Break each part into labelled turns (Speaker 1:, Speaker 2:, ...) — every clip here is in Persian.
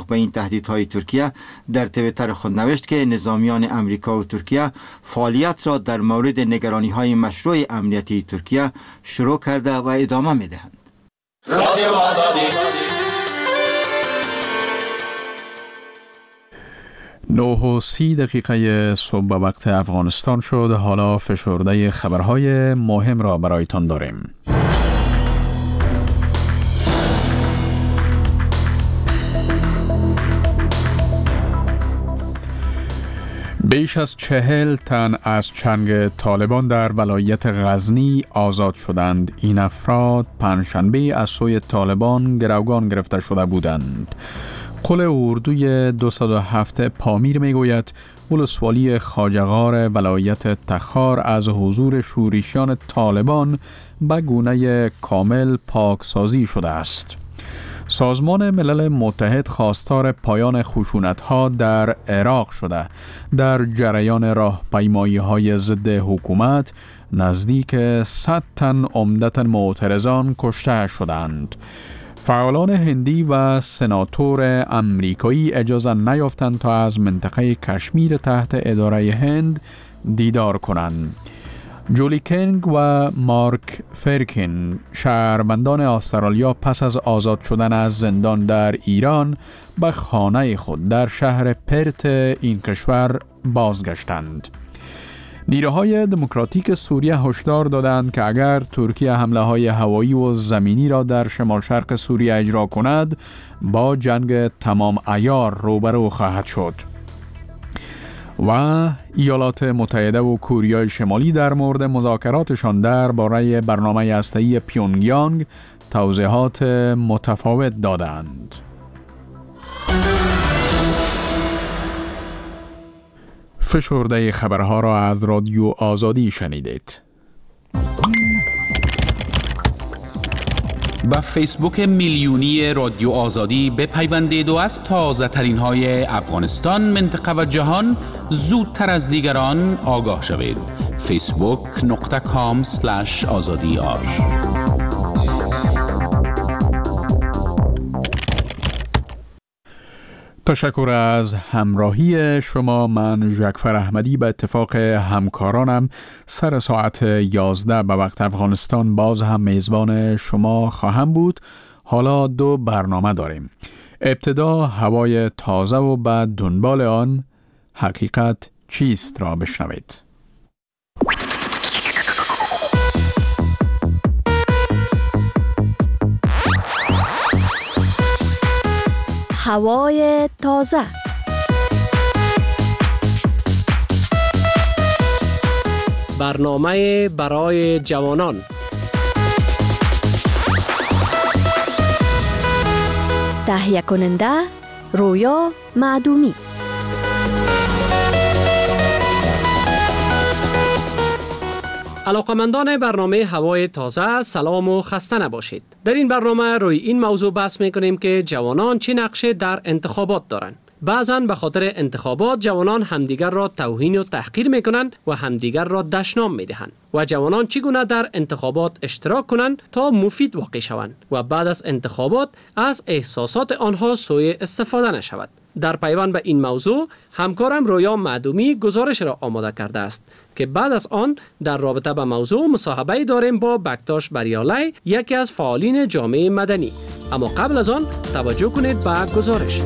Speaker 1: به این تهدیدهای ترکیه در توییتر خود نوشت که نظامیان امریکا و ترکیه فعالیت را در مورد نگرانی‌های مشروع امنیتی ترکیه شروع کرده و ادامه می‌دهند. رادیو آزادی
Speaker 2: 9:30 صبح به وقت افغانستان شد. حالا فشرده خبرهای مهم را برایتان داریم. بیش از 40 تن از چنگ طالبان در ولایت غزنی آزاد شدند. این افراد پنجشنبه از سوی طالبان گروگان گرفته شده بودند. قول اردوی 207 پامیر میگوید ولسوالی خواجه‌غار ولایت تخار از حضور شورشیان طالبان به گونه کامل پاکسازی شده است. سازمان ملل متحد خواستار پایان خشونت‌ها در عراق شده. در جریان راهپیمایی‌های ضد حکومت نزدیک 100 تن عمدتاً معترضان کشته شدند. فعالان هندی و سناتور امریکایی اجازه نیافتند تا از منطقه کشمیر تحت اداره هند دیدار کنند. جولی کینگ و مارک فرکین شهروندان استرالیا پس از آزاد شدن از زندان در ایران به خانه خود در شهر پرت این کشور بازگشتند. نیروهای دموکراتیک سوریه هشدار دادند که اگر ترکیه حمله‌های هوایی و زمینی را در شمال شرق سوریه اجرا کند با جنگ تمام عیار روبرو خواهد شد. و ایالات متحده و کره شمالی در مورد مذاکراتشان درباره برنامه هسته‌ای پیونگیانگ توضیحات متفاوت دادند. فشرده خبرها را از رادیو آزادی شنیدید.
Speaker 3: با فیسبوک میلیونی رادیو آزادی بپیوندید و از تازه ترین های افغانستان، منطقه و جهان زودتر از دیگران آگاه شوید. facebook.com/azadiar.
Speaker 2: تشکر از همراهی شما. من ژکفر احمدی به اتفاق همکارانم سر ساعت 11 به وقت افغانستان باز هم میزبان شما خواهم بود. حالا 2 برنامه داریم. ابتدا هوای تازه و بعد دنبال آن حقیقت چیست را بشنوید.
Speaker 4: هوای تازه.
Speaker 5: برنامه برای جوانان.
Speaker 4: تهیه کننده رویا معدومی.
Speaker 5: علاقمندان برنامه هوای تازه، سلام و خسته نباشید. در این برنامه روی این موضوع بحث میکنیم که جوانان چه نقشه در انتخابات دارند. بعضن به خاطر انتخابات جوانان همدیگر را توهین و تحقیر میکنند و همدیگر را دشنام میدهند و جوانان چگونه در انتخابات اشتراک کنند تا مفید واقع شوند و بعد از انتخابات از احساسات آنها سوء استفاده نشود. در پیوند به این موضوع همکارم رویا معدومی گزارش را آماده کرده است که بعد از آن در رابطه با موضوع مصاحبه داریم با بکتاش بریالی، یکی از فعالین جامعه مدنی. اما قبل از آن توجه کنید به گزارش.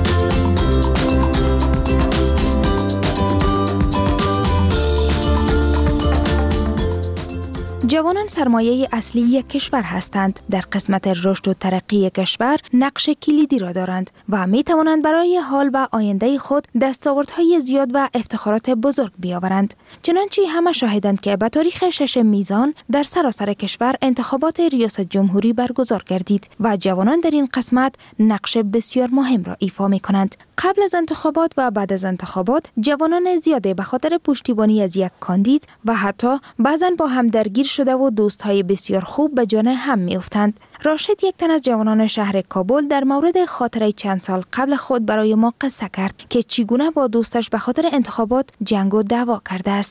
Speaker 6: جوانان سرمایه اصلی یک کشور هستند. در قسمت رشد و ترقی کشور نقش کلیدی را دارند و می توانند برای حال و آینده خود دستاوردهای زیاد و افتخارات بزرگ بیاورند. چنانچه همه شاهدند که به تاریخ 6 میزان در سراسر کشور انتخابات ریاست جمهوری برگزار گردید و جوانان در این قسمت نقش بسیار مهم را ایفا می کنند. قبل از انتخابات و بعد از انتخابات جوانان زیاده به خاطر پشتیبانی از یک کاندید و حتی بعضاً با هم درگیر شده و دوستهای بسیار خوب به جان هم میافتند. راشد، یک تن از جوانان شهر کابل، در مورد خاطره چند سال قبل خود برای ما قصه کرد که چگونه با دوستش به خاطر انتخابات جنگ و دعوا کرده است.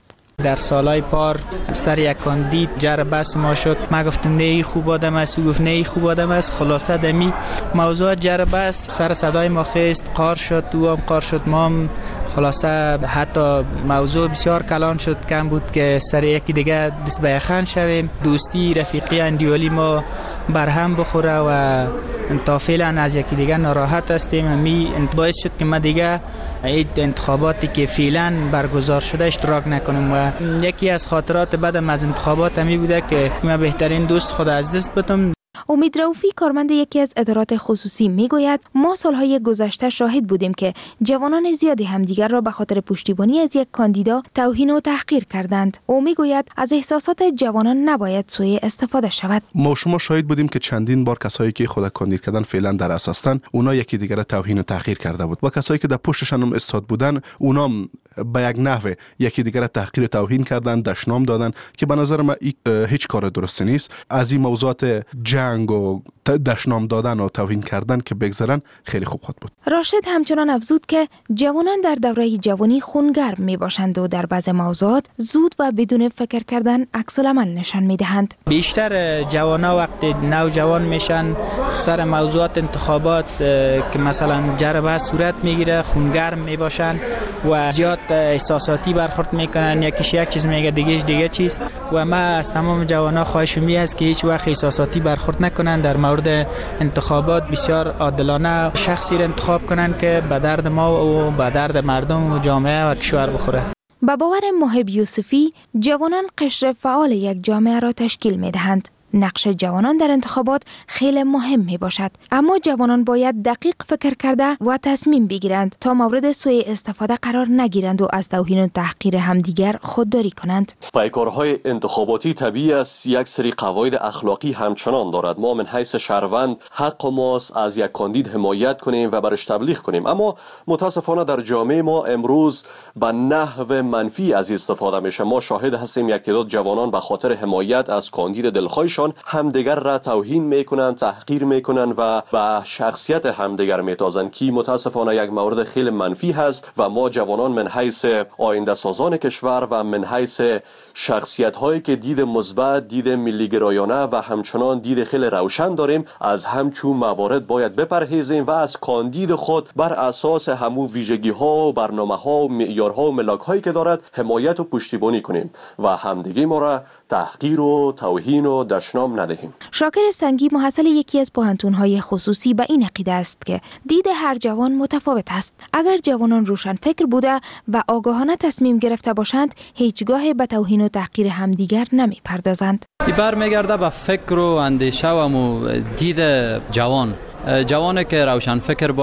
Speaker 7: در سالهای پار سر یک کاندید جر بس ما شد. ما گفتم نه خوب آدم است، او گفت نه خوب آدم است. خلاصه دمی موضوع جر بس سر صدای ما خیست، قار شد، او هم قار شد، ما هم خلاصه حتی موضوع بسیار کلان شد. کم بود که سر یکی دیگه دست به یخن شویم، دوستی رفیقی اندیولی ما برهم بخوره و تا فعلا از یکی دیگه ناراحت هستیم. همی باعث شد که ما دیگه این انتخاباتی که فعلا برگزار شده اشتراک نکنم و یکی از خاطرات بعدم از انتخابات همی بوده که من بهترین دوست خود از دست بدم.
Speaker 6: امید رؤوفی کارمند یکی از ادارات خصوصی میگوید ما سالهای گذشته شاهد بودیم که جوانان زیادی همدیگر را به خاطر پشتیبانی از یک کاندیدا توهین و تحقیر کردند. او میگوید از احساسات جوانان نباید سوء استفاده شود.
Speaker 8: ما شما شاهد بودیم که چندین بار کسایی که خود کاندید کردن فعلا در اساس هستند، اونا یکی دیگر را توهین و تحقیر کرده بود و کسایی که در پشتشان هم استاد بودن اونا به یک نحوه یکی دیگر را تحقیر و توهین کردن، دشنام دادن که به نظر من هیچ کار درستی نیست. از این موضوعات جنگ و دشنام دادن و توهین کردن که بگذرن خیلی خوب خود بود.
Speaker 6: راشد همچنان افزود که جوانان در دوره جوانی خونگرم می باشند و در بعض موضوعات زود و بدون فکر کردن عکس العمل نشان می دهند.
Speaker 7: بیشتر جوانا وقتی نوجوان میشن سر موضوعات انتخابات که مثلا جربه صورت میگیره خونگرم می باشن و زیاد احساساتی برخورد میکنن، یکیش یک چیز میگه دیگه چیز و ما از تمام جوانا خواهش می است که هیچ وقت احساساتی برخورد نکنن، در مورد انتخابات بسیار عادلانه شخصی را انتخاب کنن که به درد ما و به درد مردم و جامعه و کشور بخوره.
Speaker 6: با باور محب یوسفی جوانان قشر فعال یک جامعه را تشکیل می دهند. نقش جوانان در انتخابات خیلی مهم می باشد، اما جوانان باید دقیق فکر کرده و تصمیم بگیرند تا مورد سوء استفاده قرار نگیرند و از توهین و تحقیر همدیگر خودداری کنند.
Speaker 9: پیکارهای انتخاباتی طبیعی است یک سری قواعد اخلاقی همچنان دارد. ما من حیث شهروند حق ماست از یک کاندید حمایت کنیم و برش تبلیغ کنیم، اما متاسفانه در جامعه ما امروز به نحو منفی از استفاده میشه. ما شاهد هستیم یک تعداد جوانان به خاطر حمایت از کاندید دلخواهشان همدیگر را توهین میکنن، تحقیر میکنن و به شخصیت همدیگر میتازن که متاسفانه یک مورد خیلی منفی هست و ما جوانان من حیث آینده سازان کشور و من حیث شخصیت هایی که دید مثبت، دید ملی گرایانه و همچنان دید خیلی روشن داریم از همچون موارد باید بپرهیزیم و از کاندید خود بر اساس همون ویژگی ها و برنامه ها و معیارها و ملاک هایی که دارد حمایت و پشتیبانی کنیم و همدیگه ما را تحقیر و توهین و دشنام ندهیم.
Speaker 6: شاکر سنگی محصل یکی از پوهنتون‌های خصوصی به این عقیده است که دید هر جوان متفاوت است. اگر جوانان روشن فکر بوده و آگاهانه تصمیم گرفته باشند، هیچگاه به توهین و تحقیر همدیگر نمی‌پردازند.
Speaker 10: این برمیگرده به فکر و اندیشه و دید جوان که روشن فکر